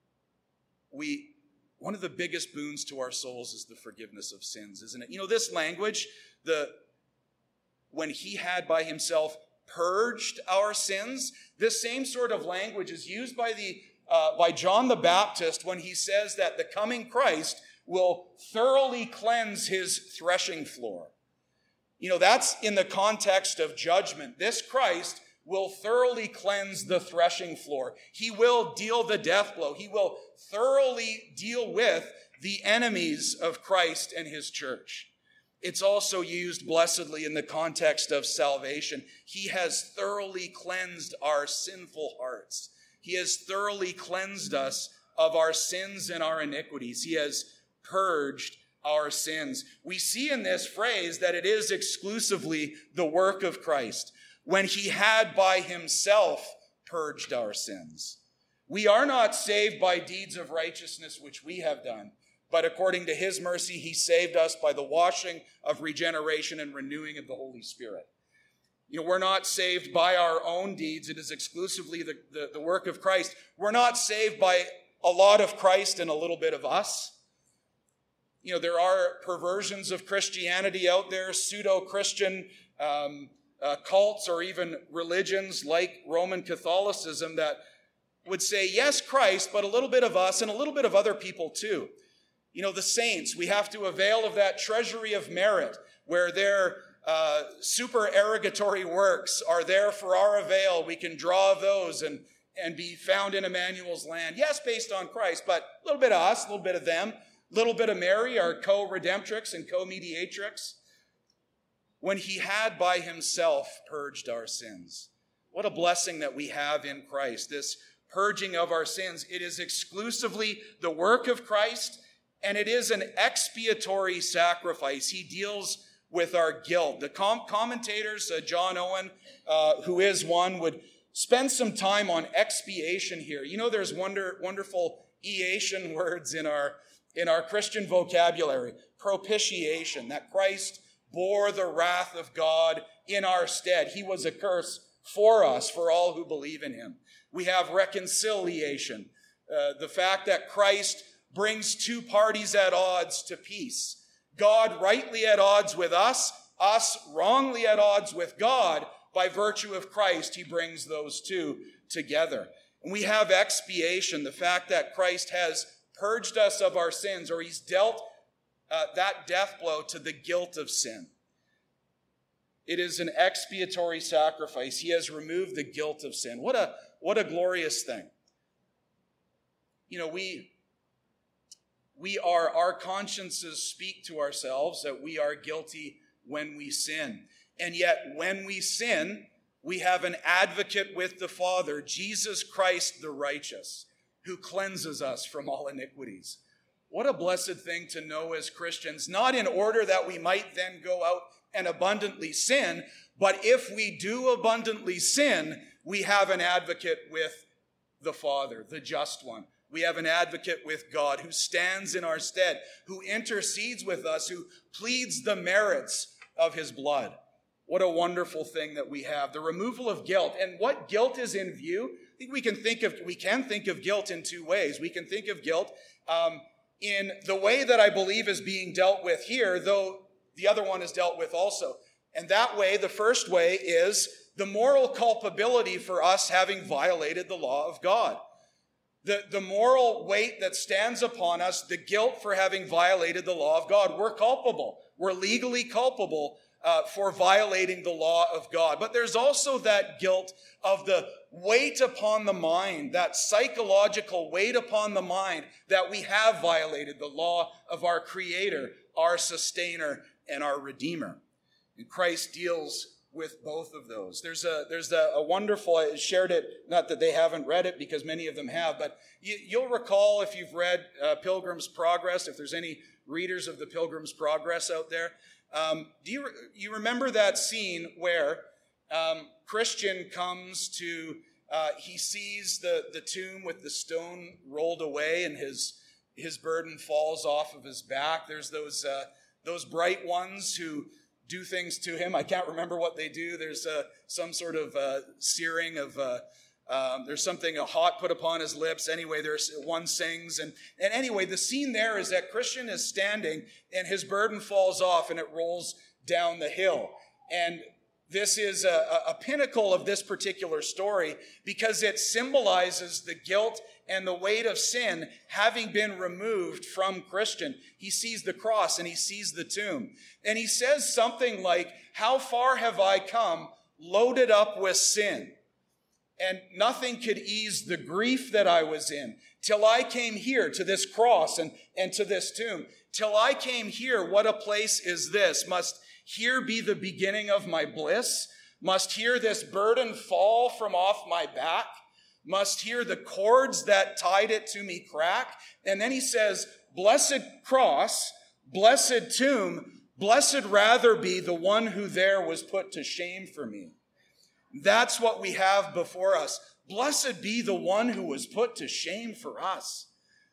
[SPEAKER 1] one of the biggest boons to our souls is the forgiveness of sins, isn't it? You know, this language, when he had by himself purged our sins, this same sort of language is used by John the Baptist when he says that the coming Christ will thoroughly cleanse his threshing floor. You know, that's in the context of judgment. This Christ will thoroughly cleanse the threshing floor. He will deal the death blow. He will thoroughly deal with the enemies of Christ and his church. It's also used blessedly in the context of salvation. He has thoroughly cleansed our sinful hearts. He has thoroughly cleansed us of our sins and our iniquities. He has purged our sins. We see in this phrase that it is exclusively the work of Christ, when he had by himself purged our sins. We are not saved by deeds of righteousness which we have done, but according to his mercy, he saved us by the washing of regeneration and renewing of the Holy Spirit. You know, we're not saved by our own deeds. It is exclusively the work of Christ. We're not saved by a lot of Christ and a little bit of us. You know, there are perversions of Christianity out there, pseudo-Christian cults or even religions like Roman Catholicism that would say, yes, Christ, but a little bit of us and a little bit of other people too. You know, the saints, we have to avail of that treasury of merit where their supererogatory works are there for our avail. We can draw those and be found in Emmanuel's land. Yes, based on Christ, but a little bit of us, a little bit of them, a little bit of Mary, our co-redemptrix and co-mediatrix. When he had by himself purged our sins. What a blessing that we have in Christ, this purging of our sins. It is exclusively the work of Christ, and it is an expiatory sacrifice. He deals with our guilt. The commentators, John Owen, who is one, would spend some time on expiation here. You know, there's wonderful eation words in our Christian vocabulary. Propitiation, that Christ bore the wrath of God in our stead. He was a curse for us, for all who believe in him. We have reconciliation, the fact that Christ brings two parties at odds to peace. God rightly at odds with us wrongly at odds with God. By virtue of Christ, he brings those two together. And we have expiation, the fact that Christ has purged us of our sins, or he's dealt that death blow to the guilt of sin. It is an expiatory sacrifice. He has removed the guilt of sin. What a glorious thing. You know, our consciences speak to ourselves that we are guilty when we sin. And yet when we sin, we have an advocate with the Father, Jesus Christ the righteous, who cleanses us from all iniquities. What a blessed thing to know as Christians, not in order that we might then go out and abundantly sin, but if we do abundantly sin, we have an advocate with the Father, the just one. We have an advocate with God who stands in our stead, who intercedes with us, who pleads the merits of his blood. What a wonderful thing that we have. The removal of guilt. And what guilt is in view? I think we can think of guilt in two ways. We can think of guilt in the way that I believe is being dealt with here, though the other one is dealt with also. And that way, the first way, is the moral culpability for us having violated the law of God. The moral weight that stands upon us, the guilt for having violated the law of God. We're culpable. We're legally culpable for violating the law of God. But there's also that guilt of the weight upon the mind, that psychological weight upon the mind that we have violated the law of our Creator, our Sustainer, and our Redeemer. And Christ deals with both of those. There's a wonderful, I shared it, not that they haven't read it because many of them have, but you'll recall if you've read Pilgrim's Progress, if there's any readers of the Pilgrim's Progress out there, do you remember that scene where Christian comes to, he sees the tomb with the stone rolled away and his burden falls off of his back. There's those bright ones who do things to him. I can't remember what they do. There's some sort of searing of, there's something hot put upon his lips. Anyway, there's one sings. And anyway, the scene there is that Christian is standing and his burden falls off and it rolls down the hill. And this is a pinnacle of this particular story because it symbolizes the guilt and the weight of sin having been removed from Christian. He sees the cross and he sees the tomb. And he says something like, "How far have I come, loaded up with sin? And nothing could ease the grief that I was in till I came here to this cross and to this tomb. Till I came here, what a place is this? Must here be the beginning of my bliss? Must here this burden fall from off my back? Must here the cords that tied it to me crack?" And then he says, "Blessed cross, blessed tomb, blessed rather be the one who there was put to shame for me." That's what we have before us. Blessed be the one who was put to shame for us.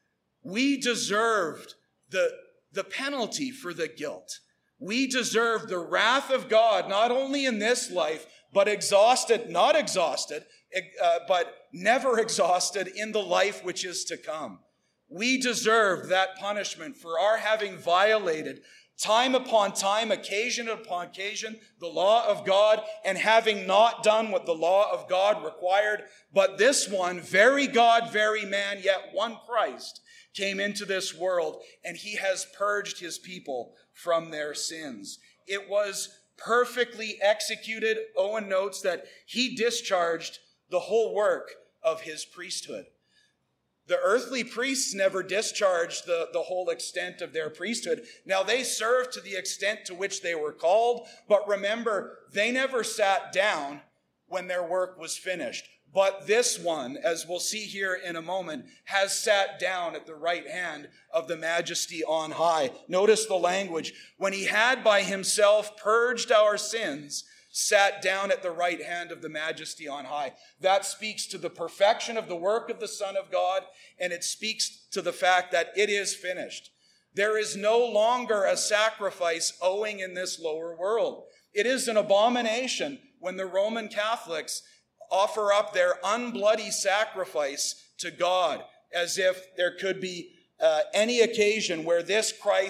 [SPEAKER 1] We deserved the penalty for the guilt. We deserve the wrath of God, not only in this life, but not exhausted, but never exhausted in the life which is to come. We deserve that punishment for our having violated time upon time, occasion upon occasion, the law of God, and having not done what the law of God required. But this one, very God, very man, yet one Christ, came into this world, and he has purged his people from their sins. It was perfectly executed. Owen notes that he discharged the whole work of his priesthood. The earthly priests never discharged the whole extent of their priesthood. Now, they served to the extent to which they were called, but remember, they never sat down when their work was finished. But this one, as we'll see here in a moment, has sat down at the right hand of the Majesty on high. Notice the language. When he had by himself purged our sins, sat down at the right hand of the Majesty on high. That speaks to the perfection of the work of the Son of God, and it speaks to the fact that it is finished. There is no longer a sacrifice owing in this lower world. It is an abomination when the Roman Catholics offer up their unbloody sacrifice to God, as if there could be any occasion where this Christ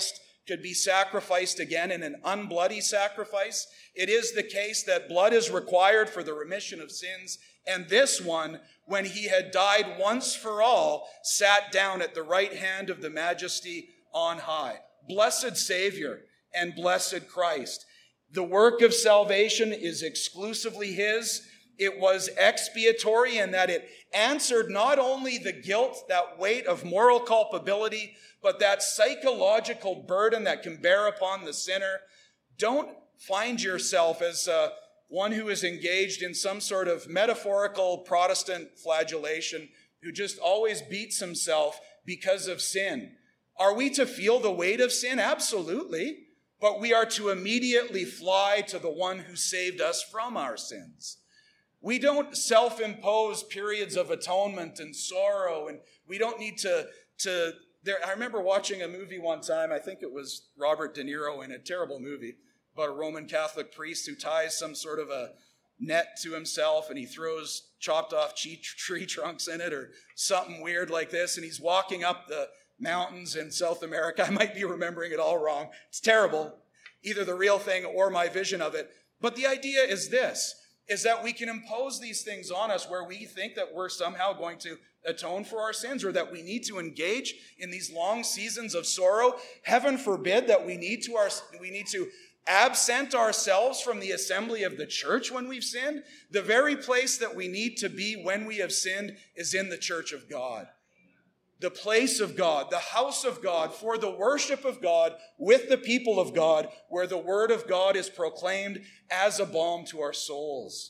[SPEAKER 1] could be sacrificed again in an unbloody sacrifice. It is the case that blood is required for the remission of sins. And this one, when he had died once for all, sat down at the right hand of the Majesty on high. Blessed Savior and blessed Christ. The work of salvation is exclusively his. It was expiatory in that it answered not only the guilt, that weight of moral culpability, but that psychological burden that can bear upon the sinner. Don't find yourself as one who is engaged in some sort of metaphorical Protestant flagellation who just always beats himself because of sin. Are we to feel the weight of sin? Absolutely. But we are to immediately fly to the one who saved us from our sins. We don't self-impose periods of atonement and sorrow, and we don't need to I remember watching a movie one time, I think it was Robert De Niro in a terrible movie, about a Roman Catholic priest who ties some sort of a net to himself and he throws chopped off tree trunks in it or something weird like this, and he's walking up the mountains in South America. I might be remembering it all wrong. It's terrible, either the real thing or my vision of it. But the idea is this, is that we can impose these things on us where we think that we're somehow going to atone for our sins or that we need to engage in these long seasons of sorrow. Heaven forbid that we need to absent ourselves from the assembly of the church when we've sinned. The very place that we need to be when we have sinned is in the church of God. The place of God, the house of God, for the worship of God with the people of God, where the word of God is proclaimed as a balm to our souls.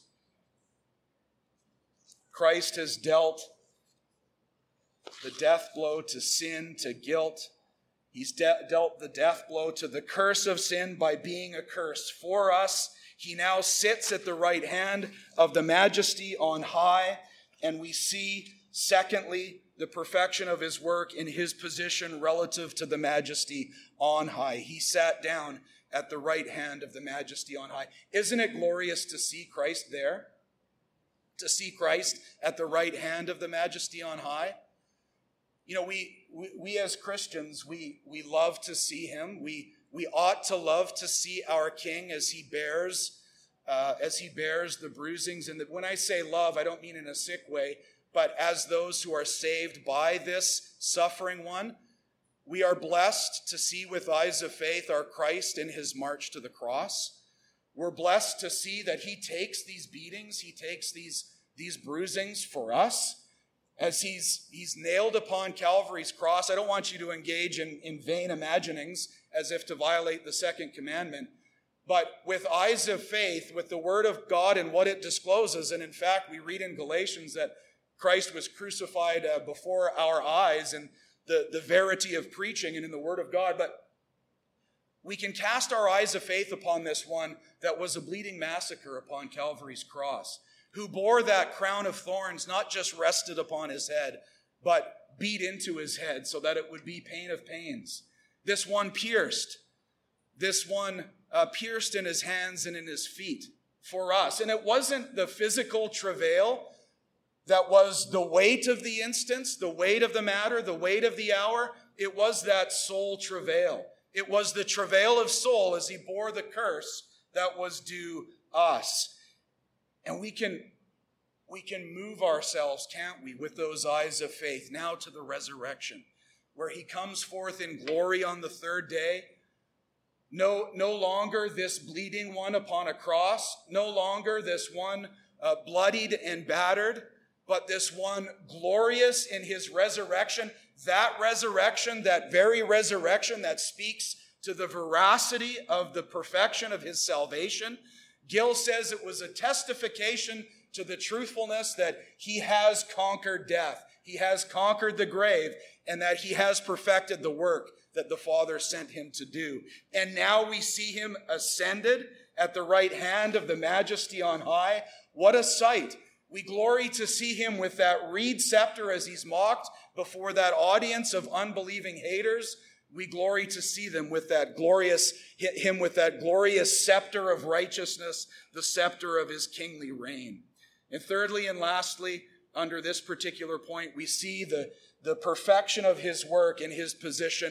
[SPEAKER 1] Christ has dealt the death blow to sin, to guilt. He's dealt the death blow to the curse of sin by being a curse for us. He now sits at the right hand of the Majesty on high, and we see, secondly, the perfection of his work in his position relative to the Majesty on high. He sat down at the right hand of the Majesty on high. Isn't it glorious to see Christ there? To see Christ at the right hand of the Majesty on high? You know, we as Christians, we love to see him. We ought to love to see our King as he bears the bruisings. And when I say love, I don't mean in a sick way, but as those who are saved by this suffering one. We are blessed to see with eyes of faith our Christ in his march to the cross. We're blessed to see that he takes these beatings, he takes these bruisings for us. As he's nailed upon Calvary's cross. I don't want you to engage in vain imaginings as if to violate the second commandment, but with eyes of faith, with the word of God and what it discloses. And in fact, we read in Galatians that Christ was crucified before our eyes, and the verity of preaching and in the word of God. But we can cast our eyes of faith upon this one that was a bleeding massacre upon Calvary's cross, who bore that crown of thorns, not just rested upon his head, but beat into his head so that it would be pain of pains. This one pierced in his hands and in his feet for us. And it wasn't the physical travail that was the weight of the instance, the weight of the matter, the weight of the hour. It was that soul travail. It was the travail of soul as he bore the curse that was due us. And we can move ourselves, can't we, with those eyes of faith now to the resurrection, where he comes forth in glory on the third day. No longer this bleeding one upon a cross, no longer this one bloodied and battered, but this one glorious in his resurrection, that very resurrection that speaks to the veracity of the perfection of his salvation. Gill says it was a testification to the truthfulness that he has conquered death. He has conquered the grave, and that he has perfected the work that the Father sent him to do. And now we see him ascended at the right hand of the Majesty on high. What a sight. We glory to see him with that reed scepter as he's mocked before that audience of unbelieving haters. We glory to see him with that glorious scepter of righteousness, the scepter of his kingly reign. And thirdly and lastly, under this particular point, we see the perfection of his work and his position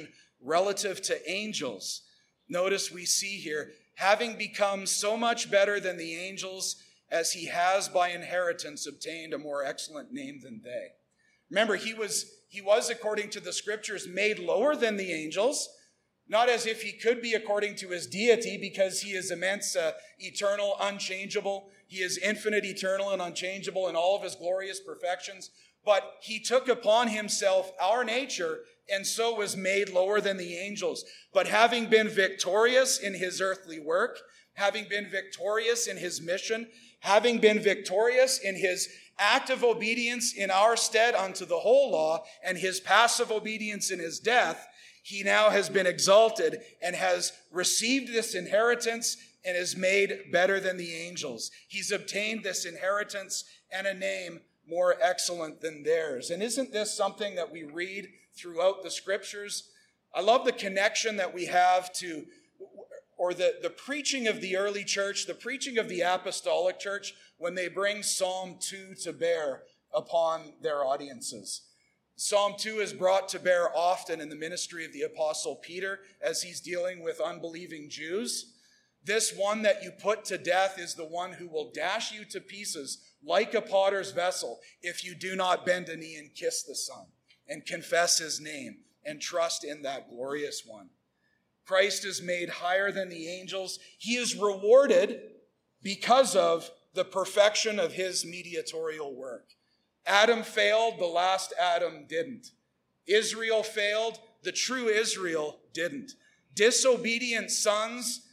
[SPEAKER 1] relative to angels. Notice we see here, having become so much better than the angels, as he has by inheritance obtained a more excellent name than they. Remember, he was, according to the scriptures, made lower than the angels, not as if he could be according to his deity, because he is immense, eternal, unchangeable. He is infinite, eternal, and unchangeable in all of his glorious perfections. But he took upon himself our nature, and so was made lower than the angels. But having been victorious in his earthly work, having been victorious in his mission, having been victorious in his active obedience in our stead unto the whole law, and his passive obedience in his death, he now has been exalted and has received this inheritance and is made better than the angels. He's obtained this inheritance and a name more excellent than theirs. And isn't this something that we read throughout the scriptures? I love the connection that we have to, or the preaching of the early church, the preaching of the apostolic church, when they bring Psalm 2 to bear upon their audiences. Psalm 2 is brought to bear often in the ministry of the Apostle Peter as he's dealing with unbelieving Jews. This one that you put to death is the one who will dash you to pieces like a potter's vessel if you do not bend a knee and kiss the Son and confess his name and trust in that glorious one. Christ is made higher than the angels. He is rewarded because of the perfection of his mediatorial work. Adam failed, the last Adam didn't. Israel failed, the true Israel didn't. Disobedient sons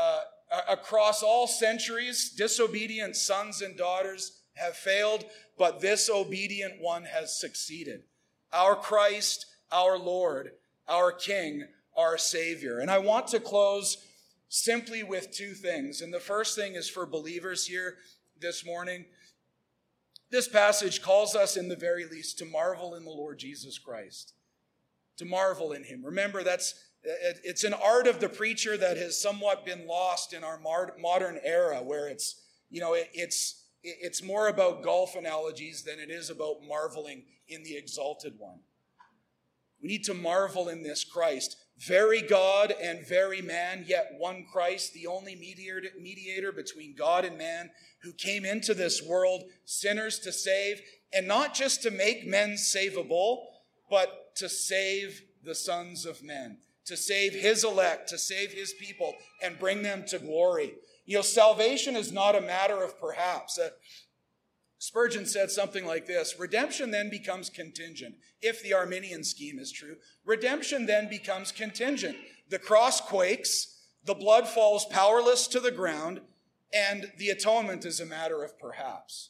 [SPEAKER 1] across all centuries, disobedient sons and daughters have failed, but this obedient one has succeeded. Our Christ, our Lord, our King, our Savior. And I want to close simply with two things. And the first thing is for believers here this morning. This passage calls us, in the very least, to marvel in the Lord Jesus Christ. To marvel in him. Remember, it's an art of the preacher that has somewhat been lost in our modern era, where it's more about golf analogies than it is about marveling in the exalted one. We need to marvel in this Christ, very God and very man, yet one Christ, the only mediator between God and man, who came into this world, sinners to save, and not just to make men savable, but to save the sons of men, to save his elect, to save his people, and bring them to glory. You know, salvation is not a matter of perhaps. Spurgeon said something like this: redemption then becomes contingent. If the Arminian scheme is true, redemption then becomes contingent. The cross quakes, the blood falls powerless to the ground, and the atonement is a matter of perhaps.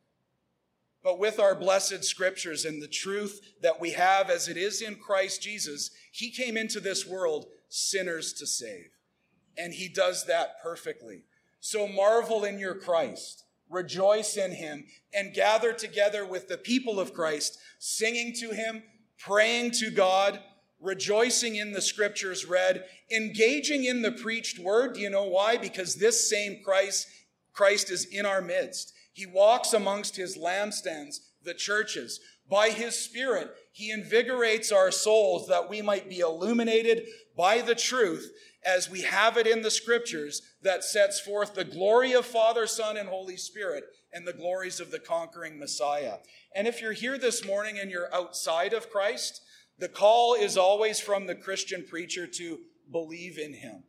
[SPEAKER 1] But with our blessed scriptures and the truth that we have as it is in Christ Jesus, he came into this world sinners to save. And he does that perfectly. So marvel in your Christ. Rejoice in him, and gather together with the people of Christ, singing to him, praying to God, rejoicing in the scriptures read, engaging in the preached word. Do you know why? Because this same Christ is in our midst. He walks amongst his lampstands, the churches. By his Spirit, he invigorates our souls that we might be illuminated by the truth as we have it in the scriptures that sets forth the glory of Father, Son, and Holy Spirit and the glories of the conquering Messiah. And if you're here this morning and you're outside of Christ, the call is always from the Christian preacher to believe in him.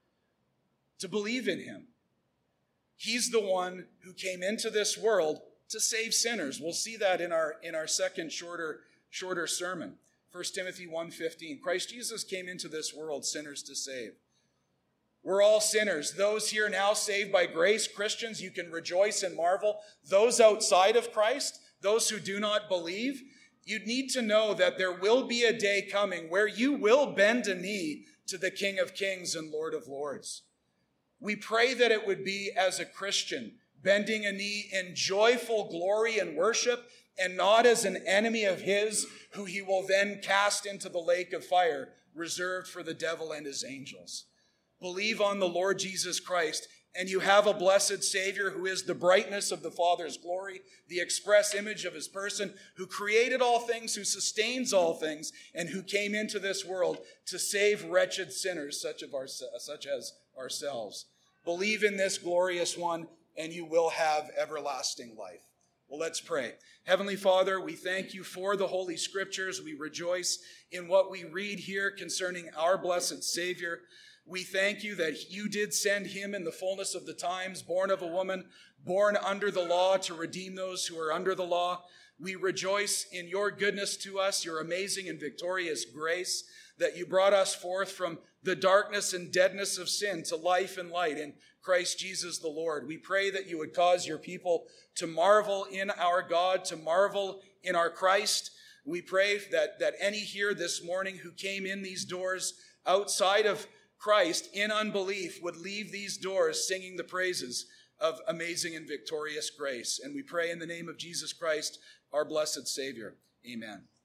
[SPEAKER 1] To believe in him. He's the one who came into this world to save sinners. We'll see that in our second shorter sermon. 1 Timothy 1:15. Christ Jesus came into this world sinners to save. We're all sinners. Those here now saved by grace, Christians, you can rejoice and marvel. Those outside of Christ, those who do not believe, you need to know that there will be a day coming where you will bend a knee to the King of Kings and Lord of Lords. We pray that it would be as a Christian, bending a knee in joyful glory and worship, and not as an enemy of his, who he will then cast into the lake of fire, reserved for the devil and his angels. Believe on the Lord Jesus Christ And you have a blessed Savior who is the brightness of the Father's glory, the express image of his person, who created all things, who sustains all things, and who came into this world to save wretched sinners such as ourselves. Believe in this glorious one, and you will have everlasting life. Well, let's pray. Heavenly Father, we thank you for the Holy Scriptures. We rejoice in what we read here concerning our blessed Savior. We thank you that you did send him in the fullness of the times, born of a woman, born under the law to redeem those who are under the law. We rejoice in your goodness to us, your amazing and victorious grace, that you brought us forth from the darkness and deadness of sin to life and light in Christ Jesus the Lord. We pray that you would cause your people to marvel in our God, to marvel in our Christ. We pray that any here this morning who came in these doors outside of Christ in unbelief would leave these doors singing the praises of amazing and victorious grace. And we pray in the name of Jesus Christ, our blessed Savior. Amen.